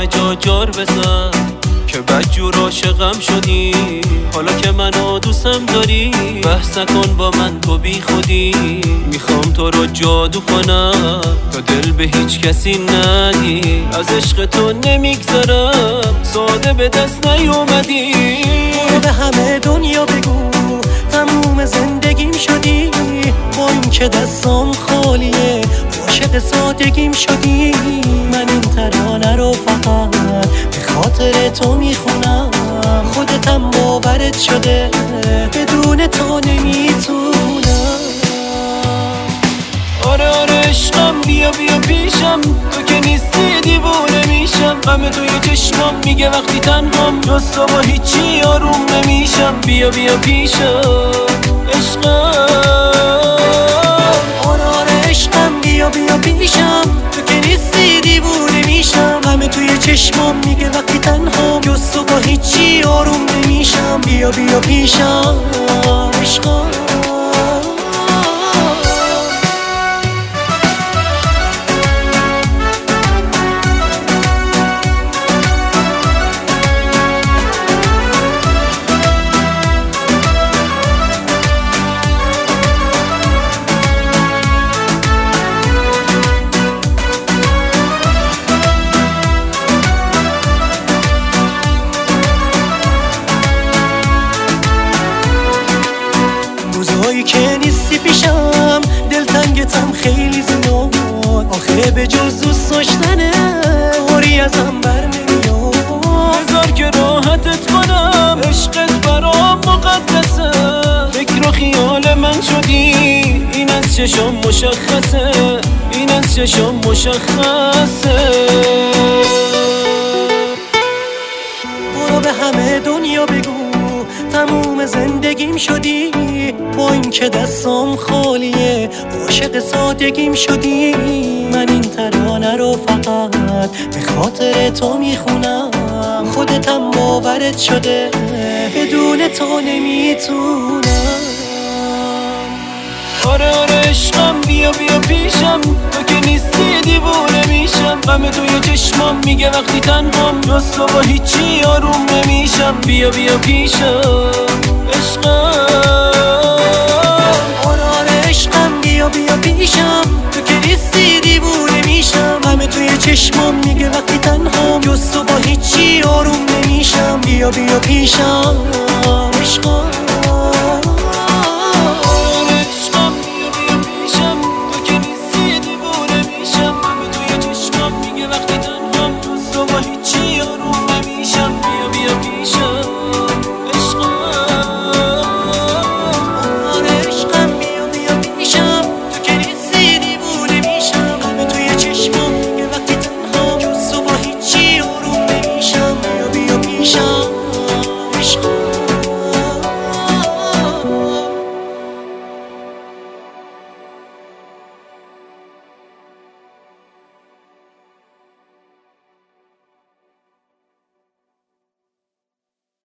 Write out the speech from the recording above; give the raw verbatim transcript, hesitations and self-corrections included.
همه جا جار بزن که بدجور عاشقم شدی. حالا که منو دوستم داری بحث نکن با من تو بی خودی. میخوام تو رو جادو کنم تا دل به هیچ کسی ندی. از عشق تو نمیگذرم ساده به دست نیومدی. برو به همه دنیا بگو تموم زندگیم شدی. با این که دستام خالیه عاشق سادگیم شدی. من این ترانه رو فقط به خاطر تو میخونم. خودتم باورت شده بدون تو نمیتونم. آره آره عشقم بیا بیا پیشم تو که نیستی دیوونه میشم. غم توی چشمام میگه وقتی تنهام جز تو با هیچی آروم نمیشم. بیا بیا پیشم عشقم. آره آره عشقم بیا بیا پیشم تو که نیستی دیوونه میشم. غم توی چشمام میگه وقتی تنهام جز تو با هیچی آروم نمیشم. بیا بیا پیشم عشقم. روزایی که نیستی پیشم دلتنگتم خیلی زیاد. آخه به جز دوست داشتنه اوری ازم بر نمیاد. بذار که راحتت کنم عشقت برام مقدسه. فکر و خیال من شدی این از چشم مشخصه. این از چشم مشخصه. برو به همه دنیا بگو تموم زندگیم شدی. با این که دستام خالیه عاشق سادگیم شدی. من این ترانه رو فقط به خاطر تو میخونم. خودتم باورت شده بدون تو نمیتونم. آره آره عشقم بیا بیا پیشم تو که نیستی دیوونه میشم. غم توی چشمام میگه وقتی تنهام جز تو با هیچی آروم نمیشم. بیا بیا پیشم عشقم. آره آره عشقم بیا بیا پیشم تو که نیستی دیوونه میشم. غم توی چشمام میگه وقتی تنهام جز تو با هیچی آروم نمیشم. بیا بیا پیشم عشقم.